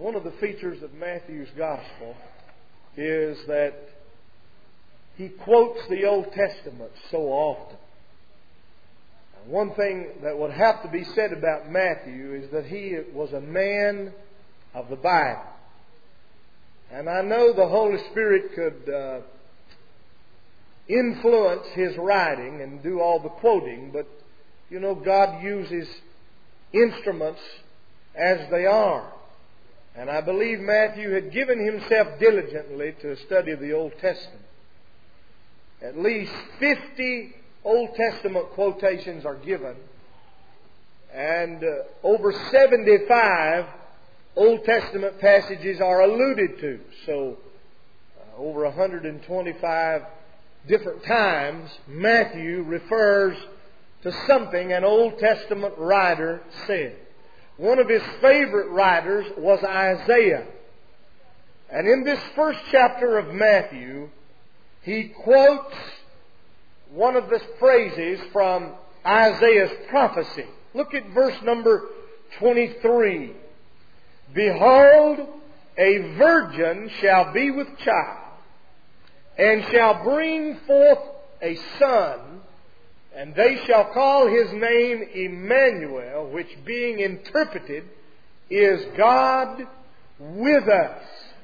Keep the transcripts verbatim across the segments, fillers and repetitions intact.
One of the features of Matthew's Gospel is that he quotes the Old Testament so often. One thing that would have to be said about Matthew is that he was a man of the Bible. And I know the Holy Spirit could uh, influence his writing and do all the quoting, but you know, God uses instruments as they are. And I believe Matthew had given himself diligently to study the Old Testament. At least fifty Old Testament quotations are given, and uh, over seventy-five Old Testament passages are alluded to. So, uh, over one hundred twenty-five different times, Matthew refers to something an Old Testament writer said. One of his favorite writers was Isaiah. And in this first chapter of Matthew, he quotes one of the phrases from Isaiah's prophecy. Look at verse number twenty-three. Behold, a virgin shall be with child, and shall bring forth a son, and they shall call his name Emmanuel, which being interpreted is God with us.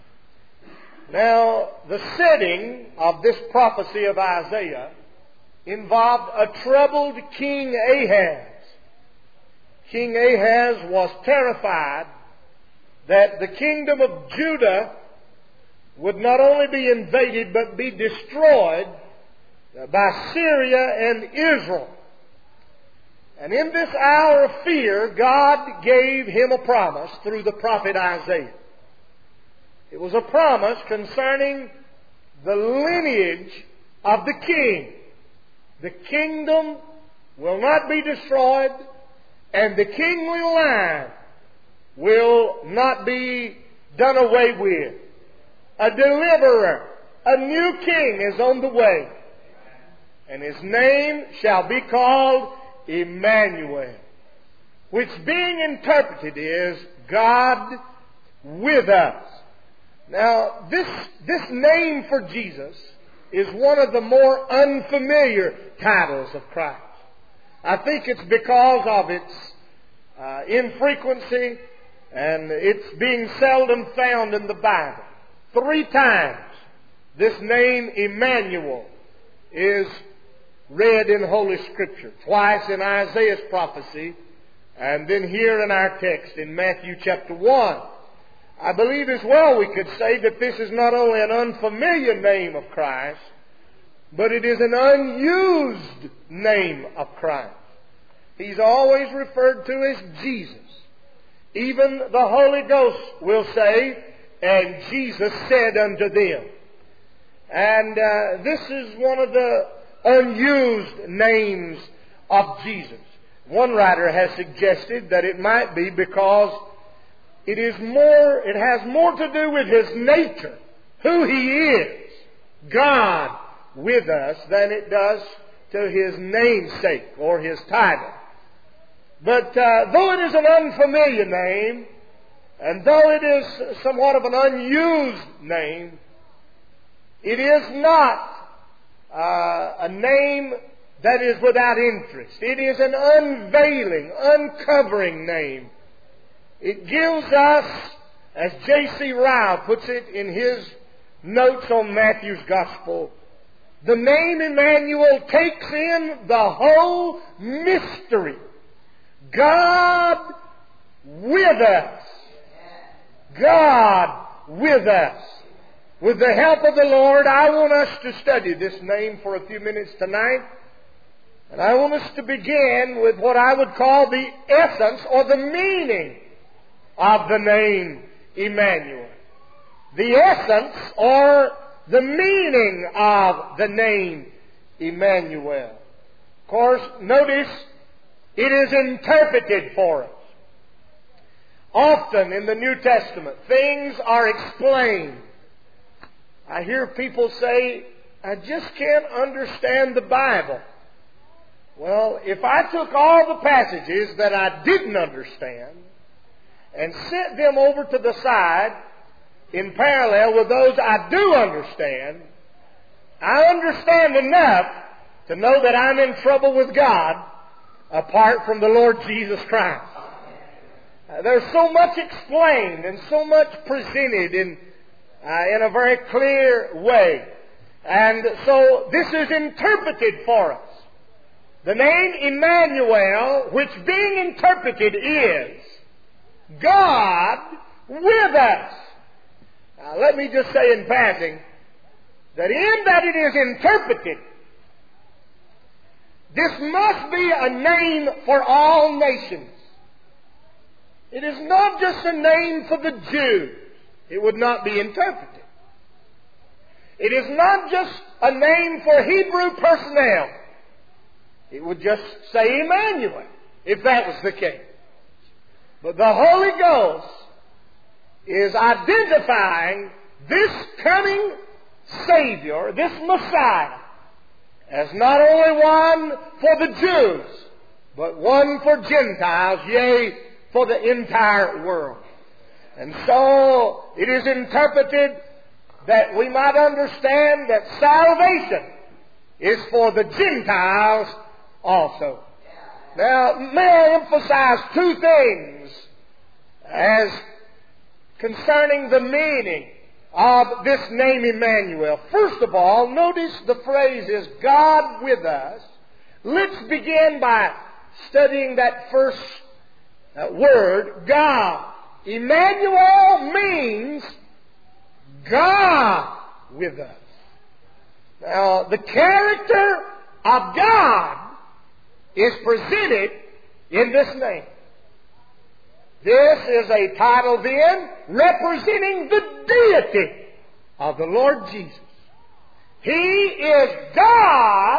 Now, the setting of this prophecy of Isaiah involved a troubled King Ahaz. King Ahaz was terrified that the kingdom of Judah would not only be invaded but be destroyed by Syria and Israel. And in this hour of fear, God gave him a promise through the prophet Isaiah. It was a promise concerning the lineage of the king. The kingdom will not be destroyed, and the kingly line will not be done away with. A deliverer, a new king is on the way, and his name shall be called Emmanuel, which being interpreted is God with us. Now, this, this name for Jesus is one of the more unfamiliar titles of Christ. I think it's because of its uh, infrequency and its being seldom found in the Bible. Three times this name Emmanuel is read in Holy Scripture. Twice in Isaiah's prophecy, and then here in our text in Matthew chapter one. I believe as well we could say that this is not only an unfamiliar name of Christ, but it is an unused name of Christ. He's always referred to as Jesus. Even the Holy Ghost will say, and Jesus said unto them. And uh, this is one of the unused names of Jesus. One writer has suggested that it might be because it is more, it has more to do with His nature, who He is, God with us, than it does to His namesake or His title. But uh, though it is an unfamiliar name, and though it is somewhat of an unused name, it is not uh, a name that is without interest. It is an unveiling, uncovering name. It gives us, as J C Ryle puts it in his notes on Matthew's Gospel, the name Emmanuel takes in the whole mystery. God with us. God with us. With the help of the Lord, I want us to study this name for a few minutes tonight. And I want us to begin with what I would call the essence or the meaning of the name Emmanuel. The essence or the meaning of the name Emmanuel. Of course, notice it is interpreted for us. Often in the New Testament, things are explained. I hear people say, I just can't understand the Bible. Well, if I took all the passages that I didn't understand, and set them over to the side in parallel with those I do understand, I understand enough to know that I'm in trouble with God apart from the Lord Jesus Christ. Uh, there's so much explained and so much presented in, uh, in a very clear way. And so this is interpreted for us. The name Emmanuel, which being interpreted is God with us. Now, let me just say in passing that in that it is interpreted, this must be a name for all nations. It is not just a name for the Jews. It would not be interpreted. It is not just a name for Hebrew personnel. It would just say Emmanuel, if that was the case. But the Holy Ghost is identifying this coming Savior, this Messiah, as not only one for the Jews, but one for Gentiles, yea, for the entire world. And so it is interpreted that we might understand that salvation is for the Gentiles also. Now, may I emphasize two things as concerning the meaning of this name Emmanuel. First of all, notice the phrase is God with us. Let's begin by studying that first uh, word, God. Emmanuel means God with us. Now, the character of God is presented in this name. This is a title then representing the deity of the Lord Jesus. He is God,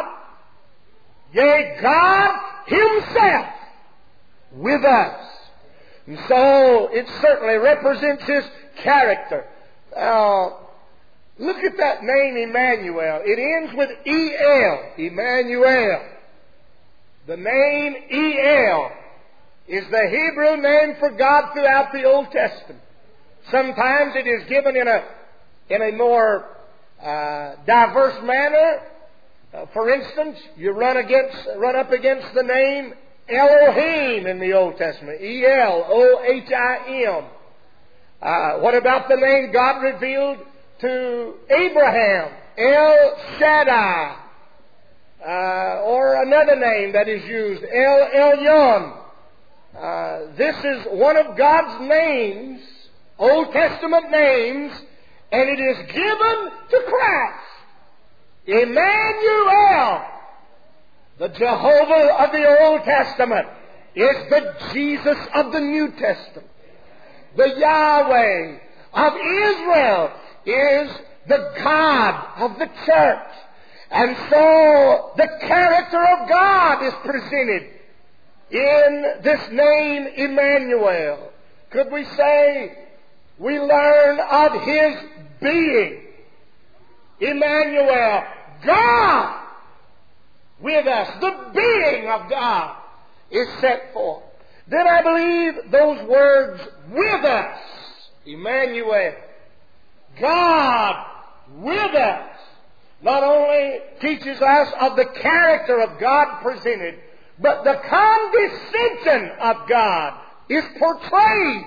yea, God Himself with us. And so it certainly represents His character. Now, look at that name Emmanuel. It ends with E L, Emmanuel. The name E L is the Hebrew name for God throughout the Old Testament. Sometimes it is given in a in a more uh, diverse manner. Uh, for instance, you run against run up against the name Elohim in the Old Testament. E L O H I M. Uh, what about the name God revealed to Abraham? El Shaddai. Uh, or another name that is used, El Elyon. Uh, this is one of God's names, Old Testament names, and it is given to Christ. Emmanuel, the Jehovah of the Old Testament, is the Jesus of the New Testament. The Yahweh of Israel is the God of the church. And so the character of God is presented in this name Emmanuel. Could we say we learn of His being? Emmanuel, God with us, the being of God is set forth. Then I believe those words, with us, Emmanuel, God with us, not only teaches us of the character of God presented, but the condescension of God is portrayed.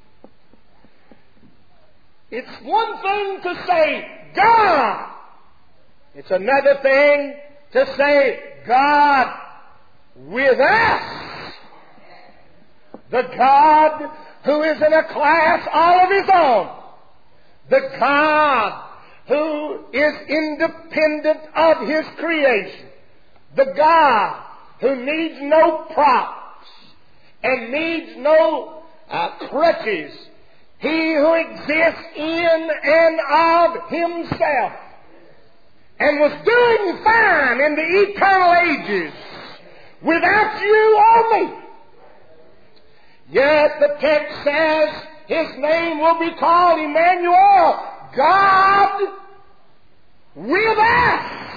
It's one thing to say God. It's another thing to say God with us. The God who is in a class all of His own. The God who is independent of His creation. The God who needs no props and needs no uh, crutches. He who exists in and of Himself and was doing fine in the eternal ages without you or me. Yet the text says His name will be called Emmanuel, God with us.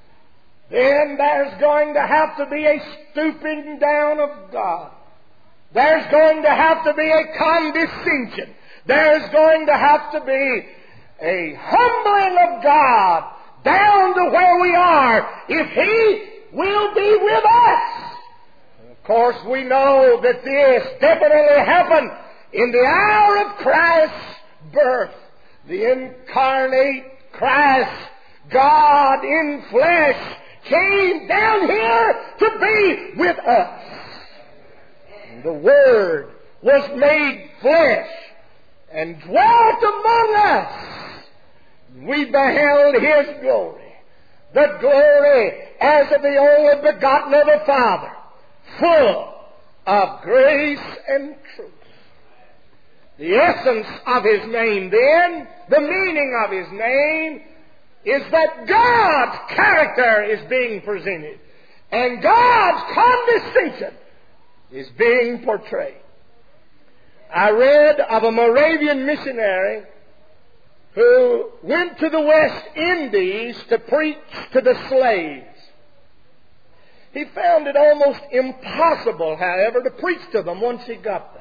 Then there's going to have to be a stooping down of God. There's going to have to be a condescension. There's going to have to be a humbling of God down to where we are if He will be with us. And of course, we know that this definitely happened in the hour of Christ's birth. The incarnate Christ, God in flesh, came down here to be with us. And the Word was made flesh and dwelt among us. We beheld His glory, the glory as of the only begotten of the Father, full of grace and truth. The essence of His name, then, the meaning of His name, is that God's character is being presented, and God's condescension is being portrayed. I read of a Moravian missionary who went to the West Indies to preach to the slaves. He found it almost impossible, however, to preach to them once he got there.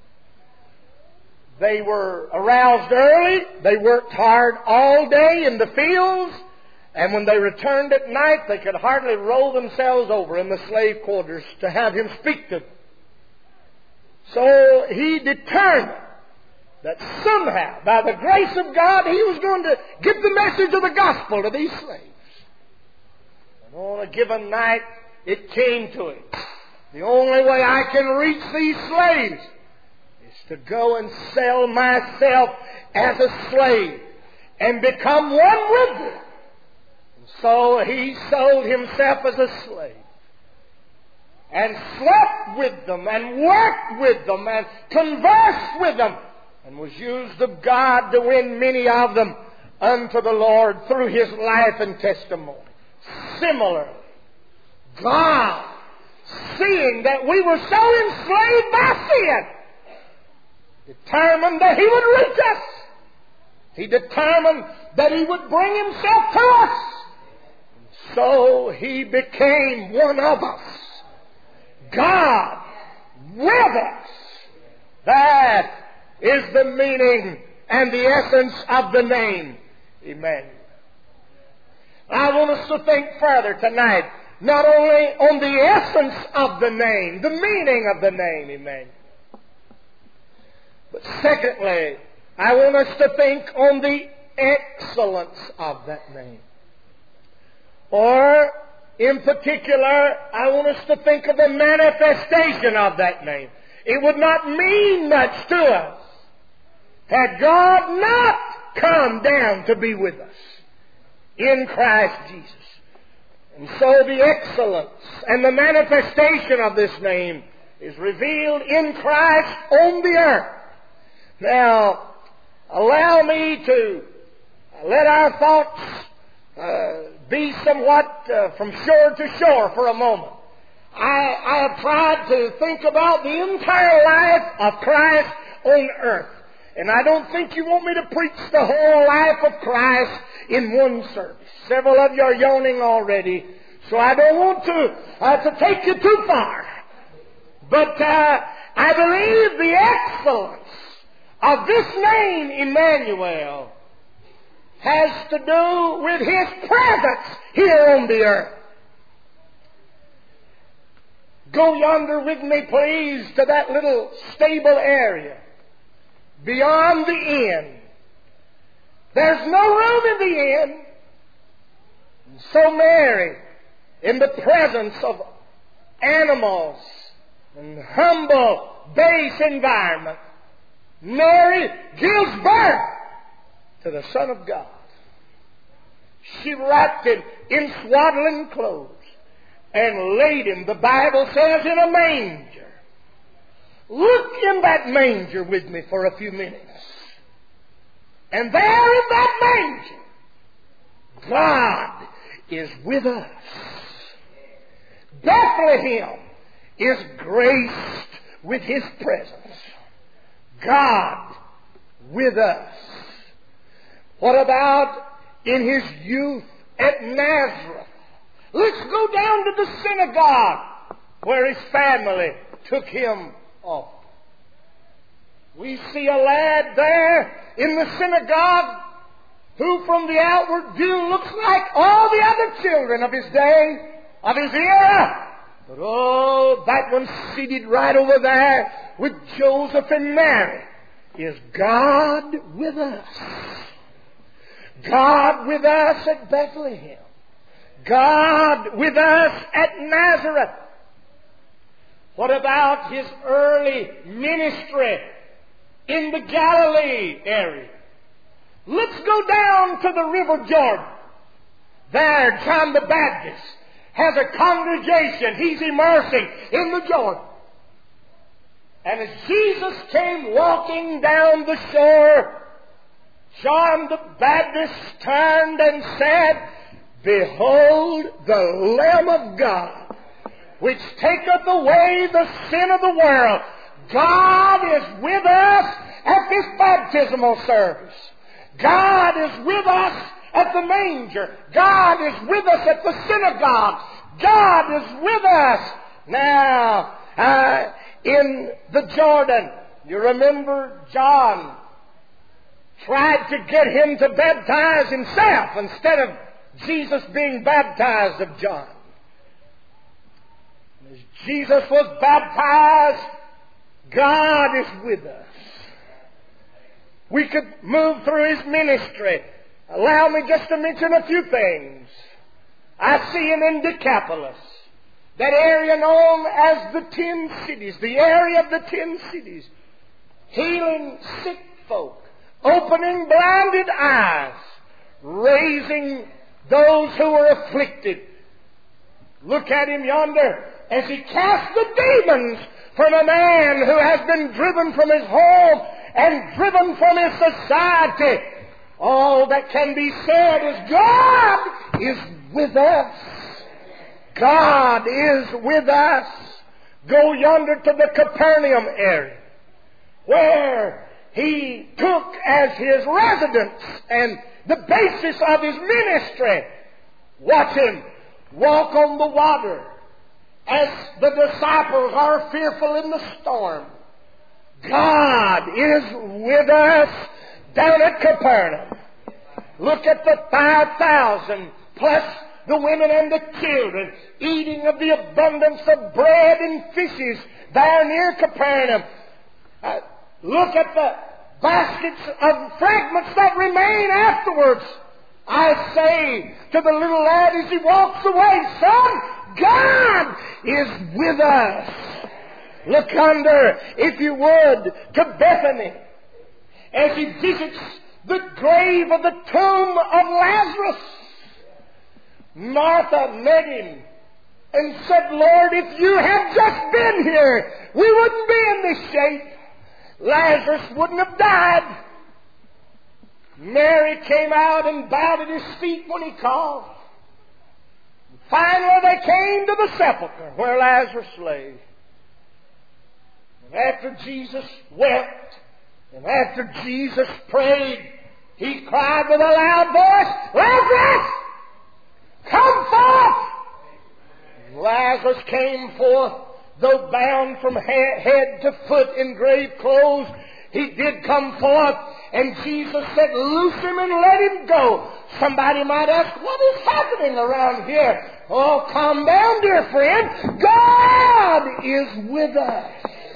They were aroused early, they worked hard all day in the fields, and when they returned at night, they could hardly roll themselves over in the slave quarters to have him speak to them. So he determined that somehow, by the grace of God, he was going to give the message of the gospel to these slaves. And on a given night, it came to him. The only way I can reach these slaves is to go and sell myself as a slave and become one with them. And so he sold himself as a slave and slept with them and worked with them and conversed with them, and was used of God to win many of them unto the Lord through his life and testimony. Similarly, God, seeing that we were so enslaved by sin, determined that He would reach us. He determined that He would bring Himself to us. So He became one of us. God with us. That is the meaning and the essence of the name Emmanuel. I want us to think further tonight, not only on the essence of the name, the meaning of the name Emmanuel, but secondly, I want us to think on the excellence of that name. Or, in particular, I want us to think of the manifestation of that name. It would not mean much to us had God not come down to be with us in Christ Jesus. And so the excellence and the manifestation of this name is revealed in Christ on the earth. Now, allow me to let our thoughts uh, be somewhat uh, from shore to shore for a moment. I, I have tried to think about the entire life of Christ on earth. And I don't think you want me to preach the whole life of Christ in one service. Several of you are yawning already, so I don't want to, uh, to take you too far. But uh, I believe the excellence of this name, Emmanuel, has to do with His presence here on the earth. Go yonder with me, please, to that little stable area beyond the inn. There's no room in the inn. And so Mary, in the presence of animals and humble, base environment, Mary gives birth to the Son of God. She wrapped Him in swaddling clothes and laid Him, the Bible says, in a manger. Look in that manger with me for a few minutes. And there in that manger, God is with us. Bethlehem is graced with His presence. God with us. What about in His youth at Nazareth? Let's go down to the synagogue where His family took Him altar. We see a lad there in the synagogue who from the outward view looks like all the other children of his day, of his era. But oh, that one seated right over there with Joseph and Mary is God with us. God with us at Bethlehem. God with us at Nazareth. What about His early ministry in the Galilee area? Let's go down to the River Jordan. There, John the Baptist has a congregation he's immersing in the Jordan. And as Jesus came walking down the shore, John the Baptist turned and said, "Behold the Lamb of God, which taketh away the sin of the world." God is with us at this baptismal service. God is with us at the manger. God is with us at the synagogue. God is with us now uh, in the Jordan. You remember John tried to get him to baptize himself instead of Jesus being baptized of John. As Jesus was baptized, God is with us. We could move through His ministry. Allow me just to mention a few things. I see Him in Decapolis, that area known as the Ten Cities, the area of the Ten Cities, healing sick folk, opening blinded eyes, raising those who were afflicted. Look at Him yonder as He casts the demons from a man who has been driven from his home and driven from his society. All that can be said is God is with us. God is with us. Go yonder to the Capernaum area, where He took as His residence and the basis of His ministry. Watch Him walk on the water as the disciples are fearful in the storm. God is with us down at Capernaum. Look at the five thousand plus the women and the children eating of the abundance of bread and fishes there near Capernaum. Uh, look at the baskets of fragments that remain afterwards. I say to the little lad as he walks away, "Son, God is with us." Look under, if you would, to Bethany as he visits the grave of the tomb of Lazarus. Martha met him and said, "Lord, if you had just been here, we wouldn't be in this shape. Lazarus wouldn't have died." Mary came out and bowed at His feet when He called. Finally, they came to the sepulchre where Lazarus lay. And after Jesus wept, and after Jesus prayed, He cried with a loud voice, "Lazarus, come forth!" And Lazarus came forth, though bound from head to foot in grave clothes. He did come forth, and Jesus said, "Loose him and let him go." Somebody might ask, what is happening around here? Oh, calm down, dear friend. God is with us.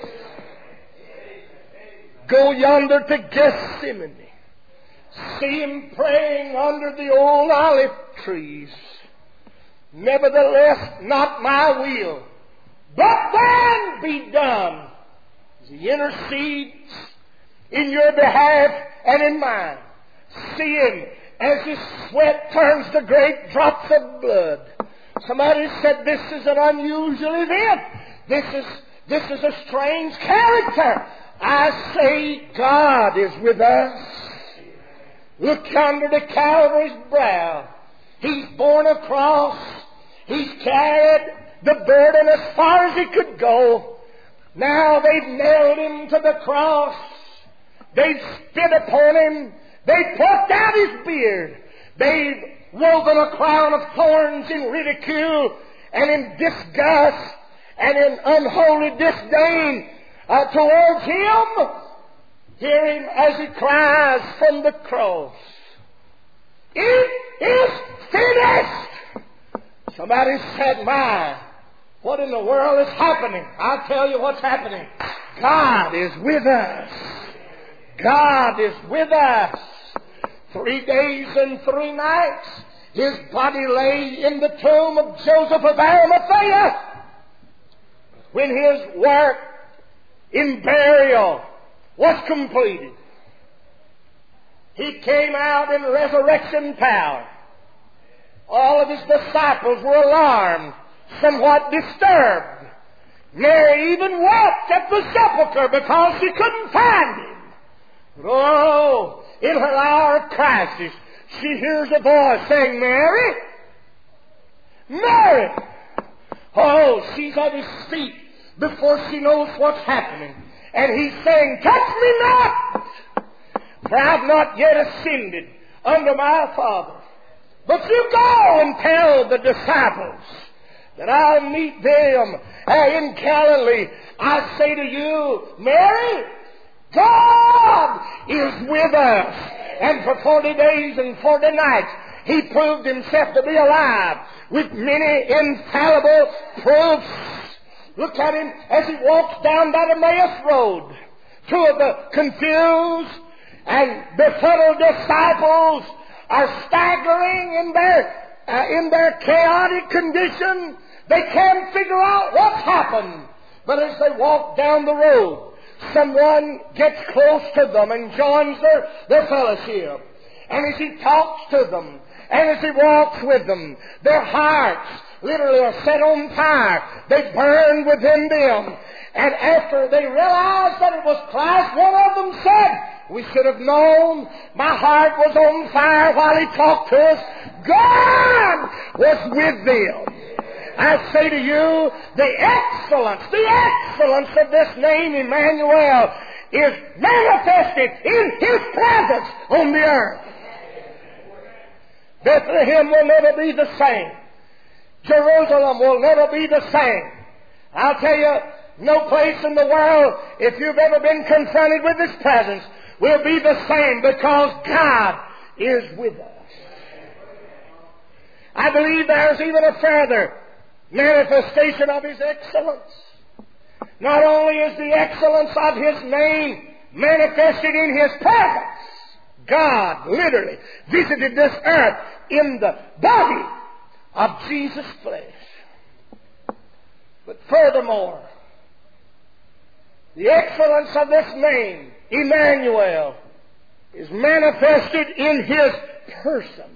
Go yonder to Gethsemane. See Him praying under the old olive trees. "Nevertheless, not my will, but thine be done." As He intercedes in your behalf and in mine. See Him as His sweat turns to great drops of blood. Somebody said this is an unusual event. This is, this is a strange character. I say God is with us. Look yonder to Calvary's brow. He's borne a cross. He's carried the burden as far as He could go. Now they've nailed Him to the cross. They've spit upon Him. They've plucked out His beard. They've woven a crown of thorns in ridicule and in disgust and in unholy disdain uh, towards Him. Hear Him as He cries from the cross, "It is finished." Somebody said, "My, what in the world is happening?" I'll tell you what's happening. God is with us. God is with us. Three days and three nights, His body lay in the tomb of Joseph of Arimathea. When His work in burial was completed, He came out in resurrection power. All of His disciples were alarmed, somewhat disturbed. Mary even wept at the sepulchre because she couldn't find Him. But oh, in her hour of crisis, she hears a voice saying, "Mary, Mary." Oh, she's at His feet before she knows what's happening. And He's saying, "Touch me not, for I've not yet ascended unto my Father. But you go and tell the disciples that I'll meet them uh, in Galilee." I say to you, Mary, God is with us. And for forty days and forty nights, He proved Himself to be alive with many infallible proofs. Look at Him as He walks down that Emmaus road. Two of the confused and befuddled disciples are staggering in their, uh, in their chaotic condition. They can't figure out what's happened. But as they walk down the road, someone gets close to them and joins their, their fellowship. And as He talks to them, and as He walks with them, their hearts literally are set on fire. They burn within them. And after they realized that it was Christ, one of them said, "We should have known. My heart was on fire while He talked to us." God was with them. I say to you, the excellence, the excellence of this name, Emmanuel, is manifested in His presence on the earth. Bethlehem will never be the same. Jerusalem will never be the same. I'll tell you, no place in the world, if you've ever been confronted with His presence, will be the same, because God is with us. I believe there's even a further manifestation of His excellence. Not only is the excellence of His name manifested in His presence, God literally visited this earth in the body of Jesus' flesh. But furthermore, the excellence of this name, Emmanuel, is manifested in His person.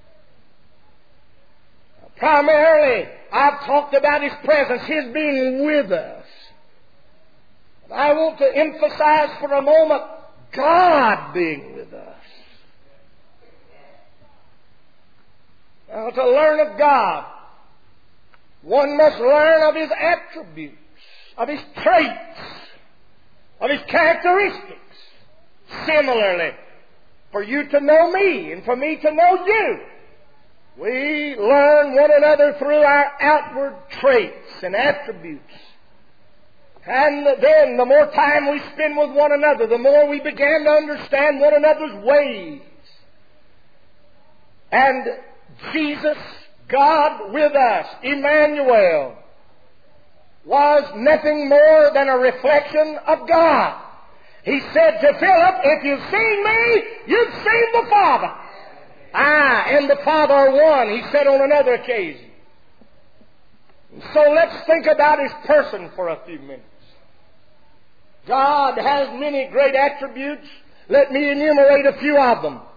Primarily, I've talked about His presence, His being with us. But I want to emphasize for a moment God being with us. Now, to learn of God, one must learn of His attributes, of His traits, of His characteristics. Similarly, for you to know me and for me to know you, we learn one another through our outward traits and attributes. And then the more time we spend with one another, the more we begin to understand one another's ways. And Jesus, God with us, Emmanuel, was nothing more than a reflection of God. He said to Philip, "If you've seen me, you've seen the Father. I and the Father are one," He said on another occasion. So let's think about His person for a few minutes. God has many great attributes. Let me enumerate a few of them.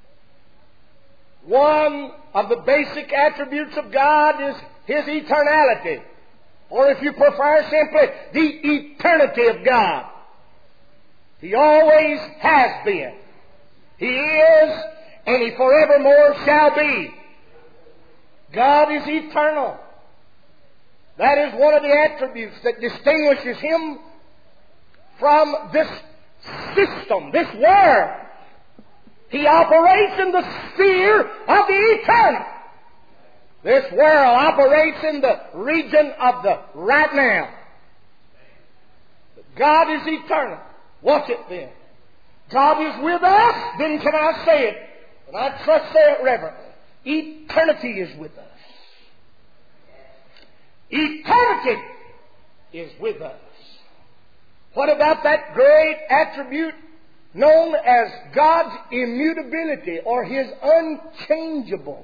One of the basic attributes of God is His eternality. Or if you prefer simply, the eternity of God. He always has been. He is, and He forevermore shall be. God is eternal. That is one of the attributes that distinguishes Him from this system, this world. He operates in the sphere of the eternal. This world operates in the region of the right now. God is eternal. Watch it then. God is with us, then can I say it? And I trust say it reverently. Eternity is with us. Eternity is with us. What about that great attribute known as God's immutability or His unchangeableness?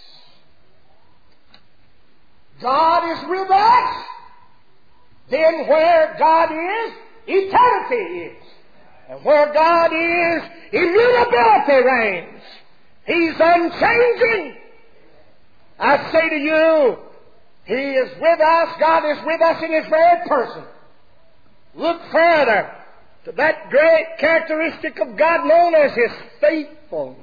God is with us. Then where God is, eternity is. And where God is, immutability reigns. He's unchanging. I say to you, He is with us. God is with us in His very person. Look further to that great characteristic of God known as His faithfulness.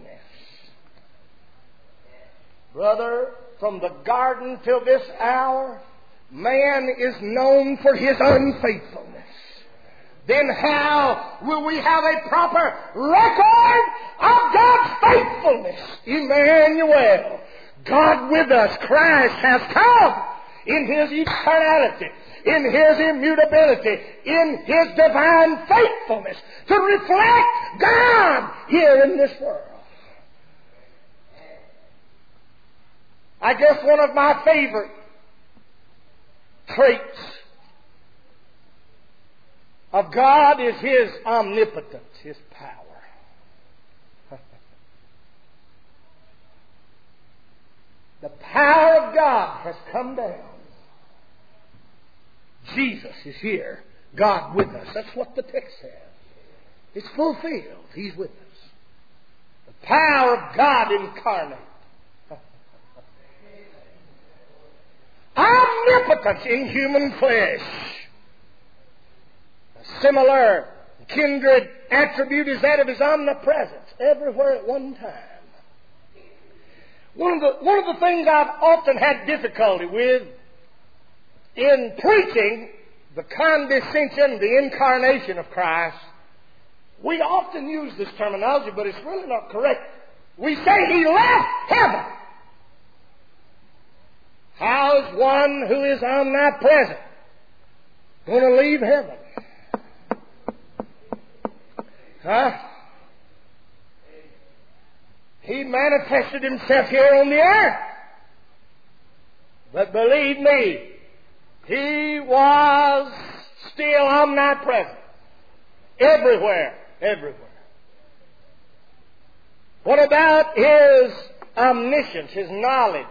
Brother, from the garden till this hour, man is known for his unfaithfulness. Then how will we have a proper record of God's faithfulness? Emmanuel, God with us, Christ has come in His eternality, in His immutability, in His divine faithfulness to reflect God here in this world. I guess one of my favorite traits of God is His omnipotence, His power. The power of God has come down. Jesus is here, God with us. That's what the text says. It's fulfilled. He's with us. The power of God incarnate. Omnipotence in human flesh. A similar kindred attribute is that of His omnipresence, everywhere at one time. One of the, one of the things I've often had difficulty with in preaching the condescension, the incarnation of Christ, we often use this terminology, but it's really not correct. We say He left heaven. How is one who is omnipresent going to leave heaven? Huh? He manifested Himself here on the earth. But believe me, He was still omnipresent. Everywhere. Everywhere. What about His omniscience, His knowledge?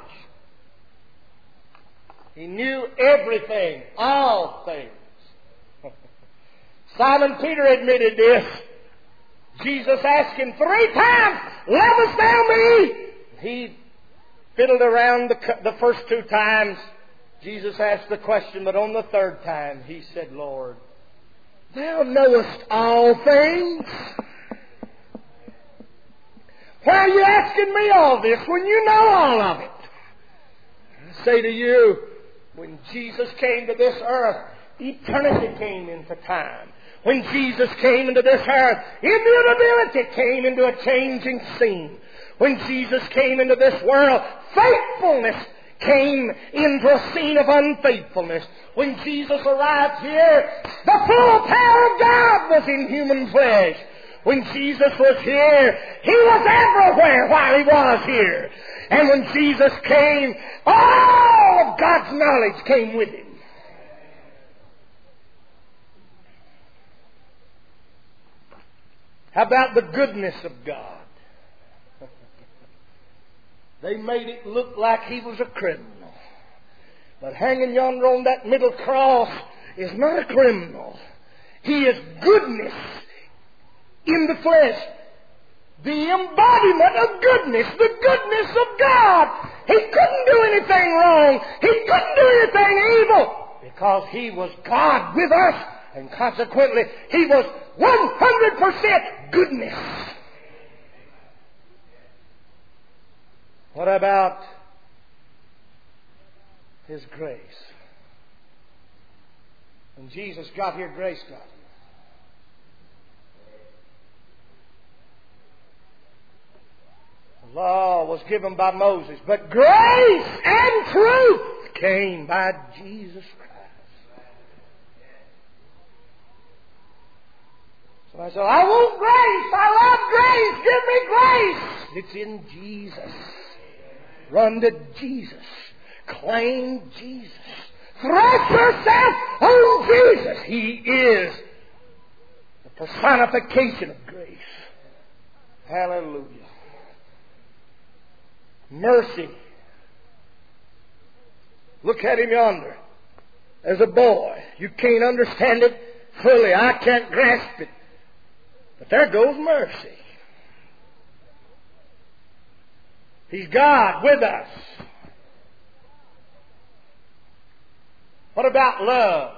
He knew everything, all things. Simon Peter admitted this. Jesus asked him three times, "Lovest thou me?" He fiddled around the, the first two times. Jesus asked the question, but on the third time He said, "Lord, Thou knowest all things. Why are you asking me all this when you know all of it?" I say to you, when Jesus came to this earth, eternity came into time. When Jesus came into this earth, immutability came into a changing scene. When Jesus came into this world, faithfulness came into a scene of unfaithfulness. When Jesus arrived here, the full power of God was in human flesh. When Jesus was here, He was everywhere while He was here. And when Jesus came, all of God's knowledge came with Him. How about the goodness of God? They made it look like He was a criminal. But hanging yonder on that middle cross is not a criminal. He is goodness in the flesh. The embodiment of goodness, the goodness of God. He couldn't do anything wrong. He couldn't do anything evil. Because He was God with us. And consequently, He was one hundred percent goodness. What about His grace? When Jesus got here, grace got here. The law was given by Moses, but grace and truth came by Jesus Christ. I said, I want grace. I love grace. Give me grace. It's in Jesus. Run to Jesus. Claim Jesus. Thrust yourself on Jesus. He is the personification of grace. Hallelujah. Mercy. Look at him yonder. As a boy, you can't understand it fully. I can't grasp it. But there goes mercy. He's God with us. What about love?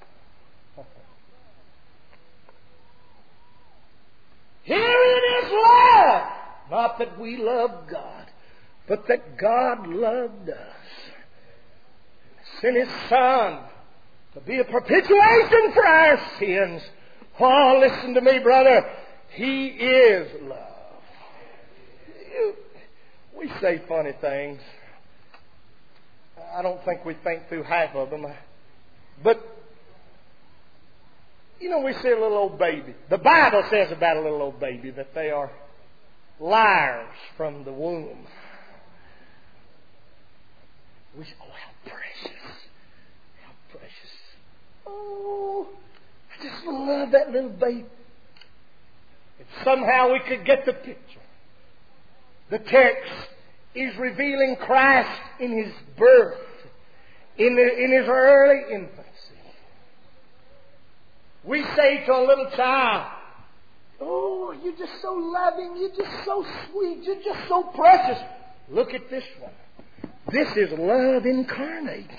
Herein is love. Not that we love God, but that God loved us. Sent His Son to be a propitiation for our sins. Oh, listen to me, brother. He is love. You, we say funny things. I don't think we think through half of them. But, you know, we see a little old baby. The Bible says about a little old baby that they are liars from the womb. We say, oh, how precious. How precious. Oh, I just love that little baby. If somehow we could get the picture. The text is revealing Christ in His birth, in, the, in His early infancy. We say to a little child, oh, you're just so loving, you're just so sweet, you're just so precious. Look at this one. This is love incarnate.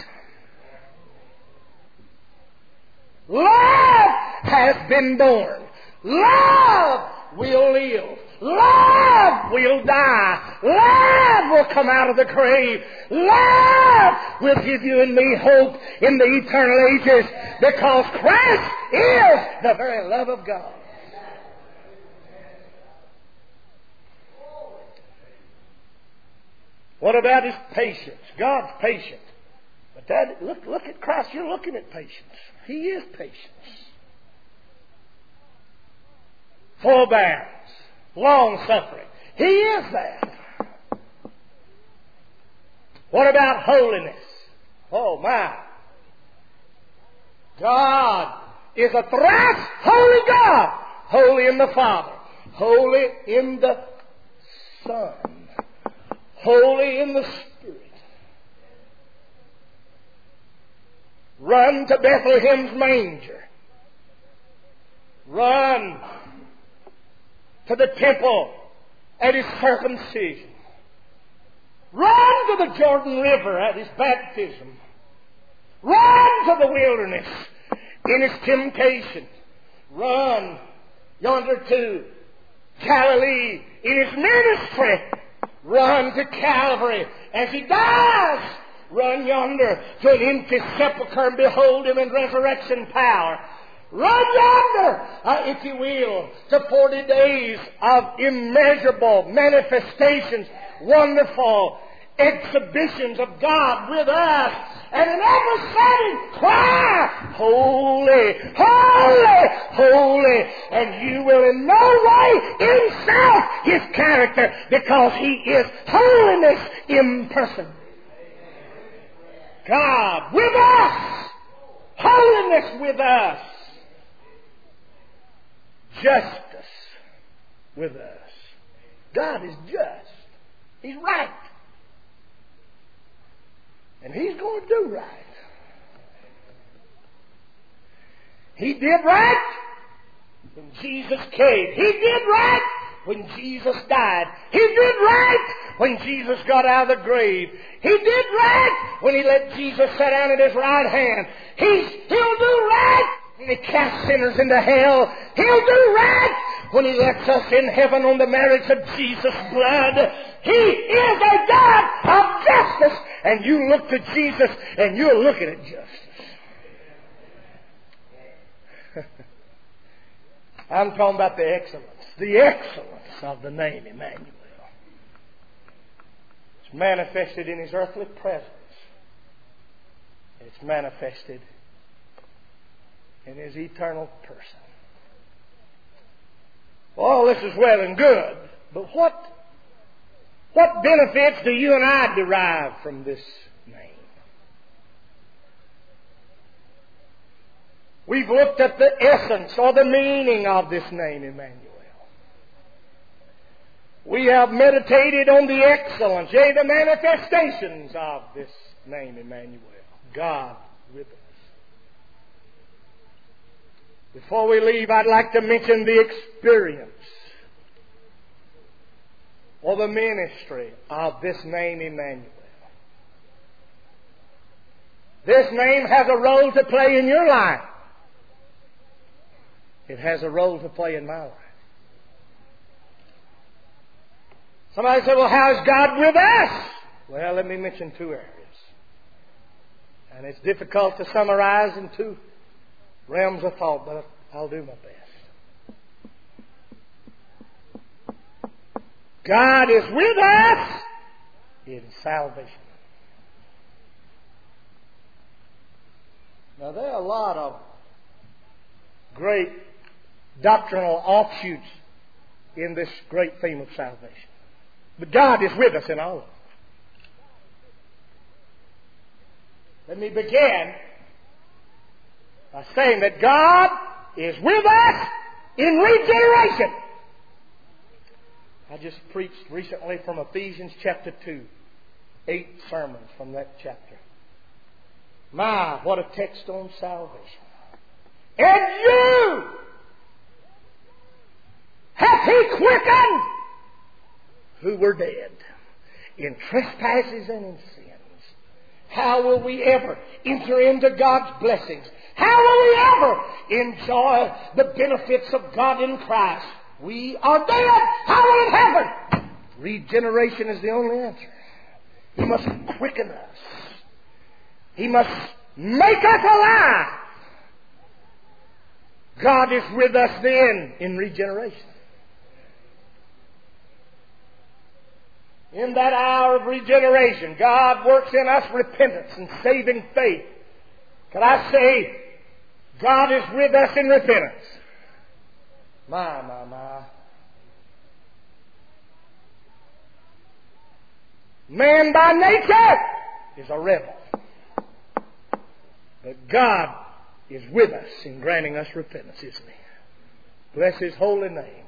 Love has been born. Love will live. Love will die. Love will come out of the grave. Love will give you and me hope in the eternal ages, because Christ is the very love of God. What about His patience? God's patient. But that, look, look at Christ. You're looking at patience. He is patience. Forbearance. Long suffering. He is that. What about holiness? Oh my. God is a thrice holy God. Holy in the Father. Holy in the Son. Holy in the Spirit. Run to Bethlehem's manger. Run to the temple at His circumcision. Run to the Jordan River at His baptism. Run to the wilderness in His temptation. Run yonder to Galilee in His ministry. Run to Calvary as He dies. Run yonder to an empty sepulchre and behold Him in resurrection power. Run yonder, uh, if you will, to forty days of immeasurable manifestations, wonderful exhibitions of God with us. And in every setting, cry, holy, holy, holy. And you will in no way insult His character, because He is holiness in person. God with us. Holiness with us. Justice with us. God is just. He's right. And He's going to do right. He did right when Jesus came. He did right when Jesus died. He did right when Jesus got out of the grave. He did right when He let Jesus sit down at His right hand. He's, he'll do right when He casts sinners into hell. He'll do right when He lets us in heaven on the merits of Jesus' blood. He is a God of justice. And you look to Jesus and you're looking at justice. I'm talking about the excellence. The excellence of the name Emmanuel. It's manifested in His earthly presence. It's manifested in His eternal person. All this is well and good, but what, what benefits do you and I derive from this name? We've looked at the essence or the meaning of this name, Emmanuel. We have meditated on the excellence, yea, the manifestations of this name, Emmanuel, God with us. Before we leave, I'd like to mention the experience or the ministry of this name, Emmanuel. This name has a role to play in your life. It has a role to play in my life. Somebody said, well, how is God with us? Well, let me mention two areas. And it's difficult to summarize in two realms of thought, but I'll do my best. God is with us in salvation. Now, there are a lot of great doctrinal offshoots in this great theme of salvation. But God is with us in all of it. Let me begin by saying that God is with us in regeneration. I just preached recently from Ephesians chapter two. Eight sermons from that chapter. My, what a text on salvation. And you hath He quickened who were dead in trespasses and in sins. How will we ever enter into God's blessings? How will we ever enjoy the benefits of God in Christ? We are dead. How will it happen? Regeneration is the only answer. He must quicken us. He must make us alive. God is with us then in regeneration. In that hour of regeneration, God works in us repentance and saving faith. Can I say, God is with us in repentance? My, my, my. Man by nature is a rebel. But God is with us in granting us repentance, isn't He? Bless His holy name.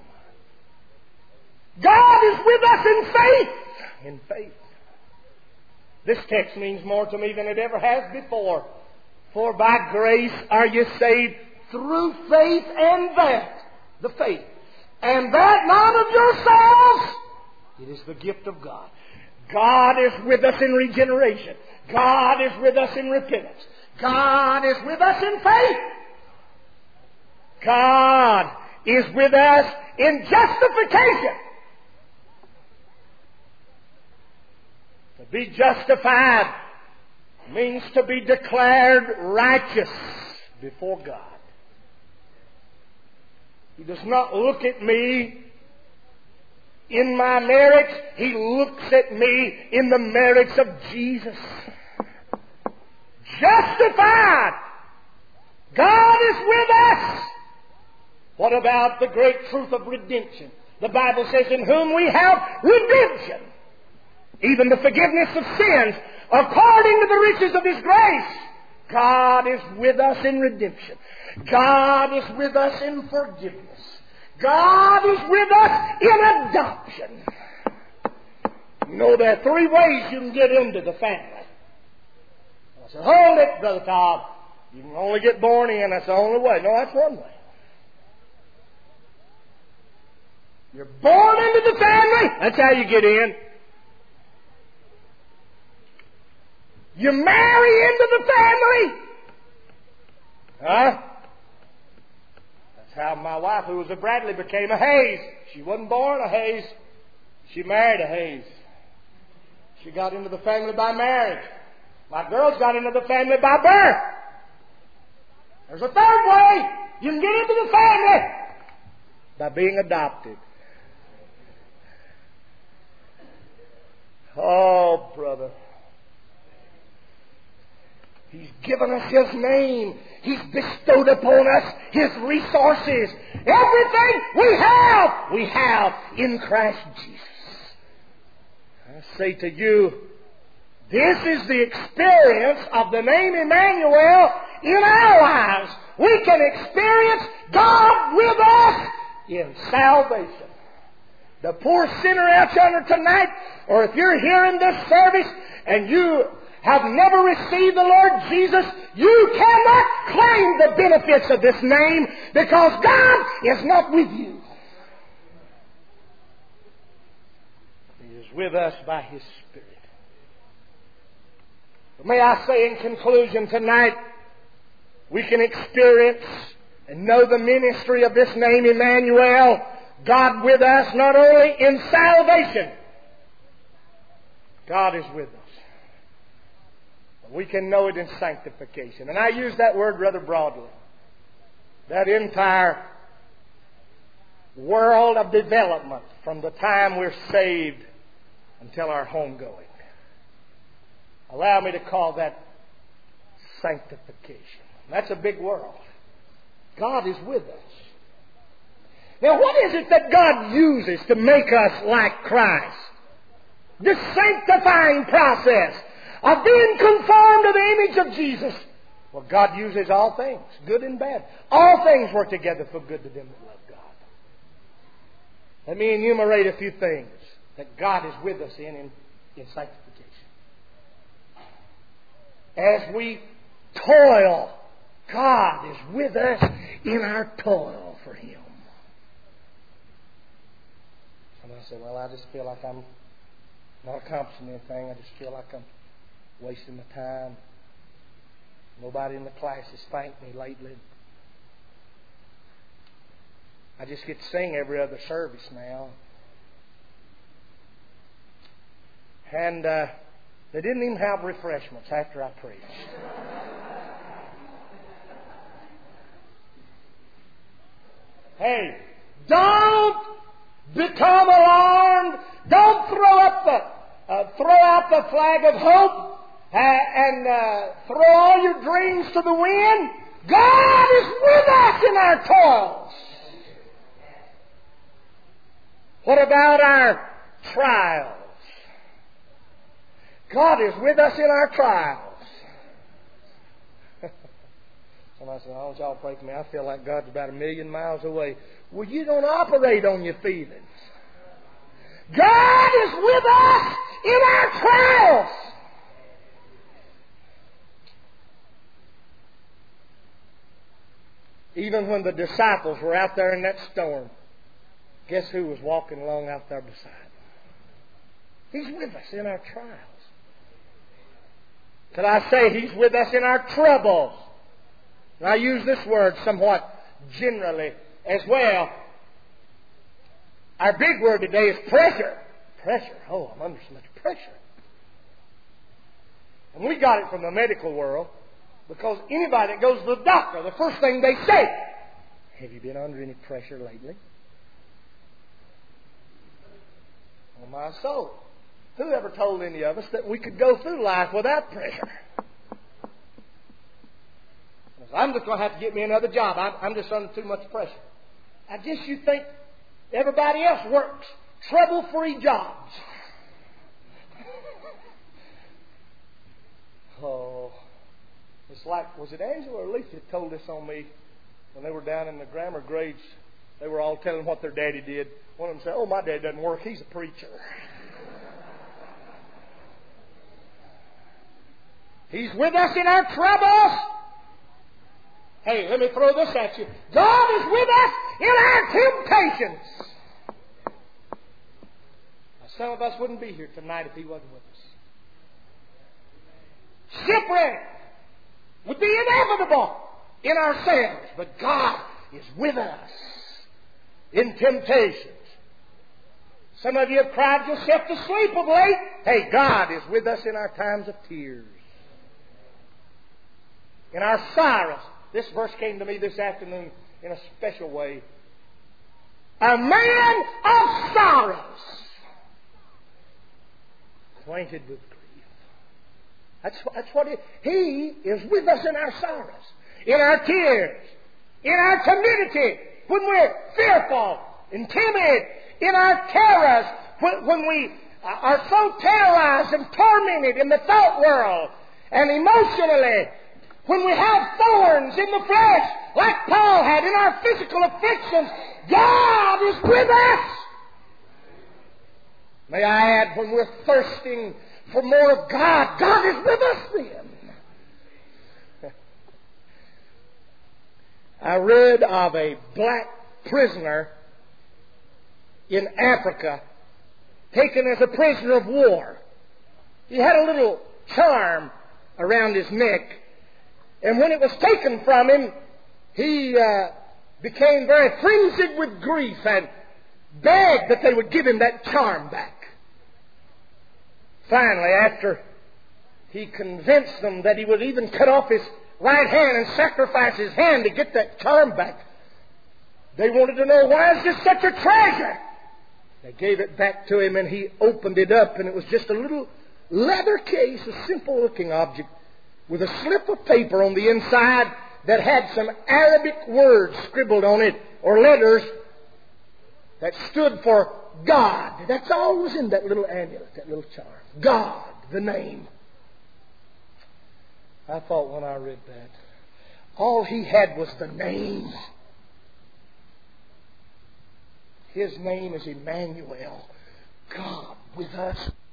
God is with us in faith. In faith. This text means more to me than it ever has before. For by grace are you saved through faith, and that, the faith, and that not of yourselves. It is the gift of God. God is with us in regeneration. God is with us in repentance. God is with us in faith. God is with us in justification. To be justified means to be declared righteous before God. He does not look at me in my merits. He looks at me in the merits of Jesus. Justified. God is with us. What about the great truth of redemption? The Bible says, in whom we have redemption, even the forgiveness of sins, according to the riches of His grace. God is with us in redemption. God is with us in forgiveness. God is with us in adoption. You know, there are three ways you can get into the family. I said, hold it, Brother Todd. You can only get born in. That's the only way. No, that's one way. You're born into the family. That's how you get in. You marry into the family. Huh? That's how my wife, who was a Bradley, became a Hayes. She wasn't born a Hayes. She married a Hayes. She got into the family by marriage. My girls got into the family by birth. There's a third way you can get into the family. By being adopted. Oh, brother. He's given us His name. He's bestowed upon us His resources. Everything we have, we have in Christ Jesus. I say to you, this is the experience of the name Emmanuel in our lives. We can experience God with us in salvation. The poor sinner out yonder tonight, or if you're here in this service and you have never received the Lord Jesus, you cannot claim the benefits of this name because God is not with you. He is with us by His Spirit. But may I say in conclusion tonight, we can experience and know the ministry of this name Emmanuel, God with us, not only in salvation. God is with us. But we can know it in sanctification. And I use that word rather broadly. That entire world of development from the time we're saved until our homegoing. Allow me to call that sanctification. That's a big world. God is with us. Now, what is it that God uses to make us like Christ? This sanctifying process of being conformed to the image of Jesus. Well, God uses all things, good and bad. All things work together for good to them that love God. Let me enumerate a few things that God is with us in, in, in sanctification. As we toil, God is with us in our toil for Him. Somebody say, well, I just feel like I'm not accomplishing anything. I just feel like I'm wasting my time. Nobody in the class has thanked me lately. I just get to sing every other service now. And uh, they didn't even have refreshments after I preached. Hey, don't become alarmed. Don't throw up the uh, throw out the flag of hope uh, and uh, throw all your dreams to the wind. God is with us in our toils. What about our trials? God is with us in our trials. Somebody said, "Oh, y'all pray for me. I feel like God's about a million miles away." Well, you don't operate on your feelings. God is with us in our trials. Even when the disciples were out there in that storm, guess who was walking along out there beside them? He's with us in our trials. Could I say He's with us in our troubles? And I use this word somewhat generally as well. Our big word today is pressure. Pressure. Oh, I'm under so much pressure. And we got it from the medical world because anybody that goes to the doctor, the first thing they say, have you been under any pressure lately? Oh, my soul. Who ever told any of us that we could go through life without pressure? I'm just going to have to get me another job. I'm, I'm just under too much pressure. I guess you think everybody else works trouble-free jobs. Oh, it's like, was it Angela or Lisa that told this on me when they were down in the grammar grades? They were all telling what their daddy did. One of them said, "Oh, my dad doesn't work. He's a preacher." He's with us in our troubles. Hey, let me throw this at you. God is with us in our temptations. Now, some of us wouldn't be here tonight if He wasn't with us. Shipwreck would be inevitable in ourselves, but God is with us in temptations. Some of you have cried yourself to sleep of late. Hey, God is with us in our times of tears, in our sorrows. This verse came to me this afternoon in a special way. A man of sorrows, acquainted with grief. That's, that's what it, He is with us in our sorrows. in our tears, in our timidity, when we're fearful and timid, in our terrors, when, when we are so terrorized and tormented in the thought world and emotionally, when we have thorns in the flesh, like Paul had in our physical afflictions, God is with us. May I add, when we're thirsting for more of God, God is with us then. I read of a black prisoner in Africa taken as a prisoner of war. He had a little charm around his neck, and when it was taken from him, he uh, became very frenzied with grief and begged that they would give him that charm back. Finally, after he convinced them that he would even cut off his right hand and sacrifice his hand to get that charm back, they wanted to know, why is this such a treasure? They gave it back to him, and he opened it up, and it was just a little leather case, a simple-looking object, with a slip of paper on the inside that had some Arabic words scribbled on it, or letters that stood for God. That's all was in that little amulet, that little charm. God, the name. I thought when I read that, all he had was the name. His name is Emmanuel, God with us.